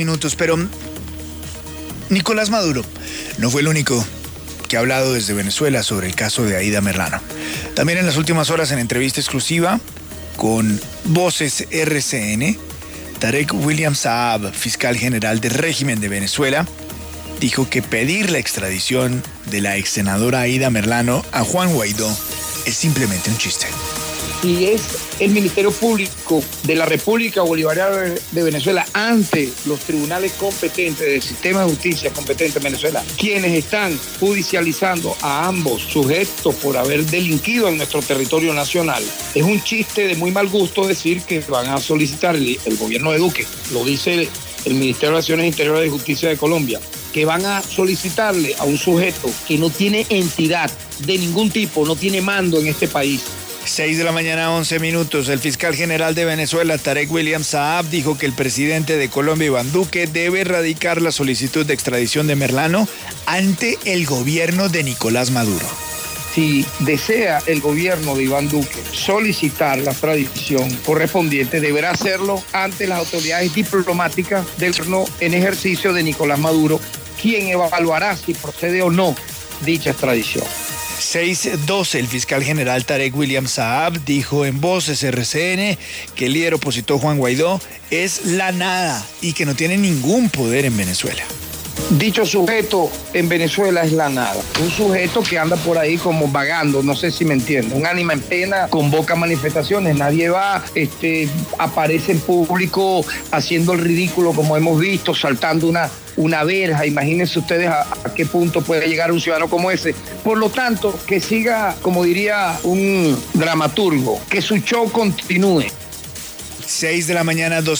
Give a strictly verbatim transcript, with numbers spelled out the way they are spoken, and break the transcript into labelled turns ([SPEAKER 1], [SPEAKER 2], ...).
[SPEAKER 1] Minutos, pero Nicolás Maduro no fue el único que ha hablado desde Venezuela sobre el caso de Aida Merlano. También en las últimas horas, en entrevista exclusiva con Voces R C N, Tarek William Saab, fiscal general del régimen de Venezuela, dijo que pedir la extradición de la ex senadora Aida Merlano a Juan Guaidó es simplemente un chiste.
[SPEAKER 2] Y es el Ministerio Público de la República Bolivariana de Venezuela ante los tribunales competentes del sistema de justicia competente en Venezuela quienes están judicializando a ambos sujetos por haber delinquido en nuestro territorio nacional. Es un chiste de muy mal gusto decir que van a solicitar el, el gobierno de Duque, lo dice el Ministerio de Relaciones Interiores y Justicia de Colombia, que van a solicitarle a un sujeto que no tiene entidad de ningún tipo, no tiene mando en este país.
[SPEAKER 1] seis de la mañana, once minutos. El fiscal general de Venezuela, Tarek William Saab, dijo que el presidente de Colombia, Iván Duque, debe erradicar la solicitud de extradición de Merlano ante el gobierno de Nicolás Maduro.
[SPEAKER 2] Si desea el gobierno de Iván Duque solicitar la extradición correspondiente, deberá hacerlo ante las autoridades diplomáticas del gobierno en ejercicio de Nicolás Maduro, quien evaluará si procede o no dicha extradición.
[SPEAKER 1] seis doce, el fiscal general Tarek William Saab dijo en Voces R C N que el líder opositor Juan Guaidó es la nada y que no tiene ningún poder en Venezuela.
[SPEAKER 2] Dicho sujeto en Venezuela es la nada. Un sujeto que anda por ahí como vagando, no sé si me entienden. Un ánima en pena, convoca manifestaciones, nadie va, este, aparece en público haciendo el ridículo como hemos visto, saltando una, una verja. Imagínense ustedes a, a qué punto puede llegar un ciudadano como ese. Por lo tanto, que siga, como diría un dramaturgo, que su show continúe.
[SPEAKER 1] seis de la mañana, doce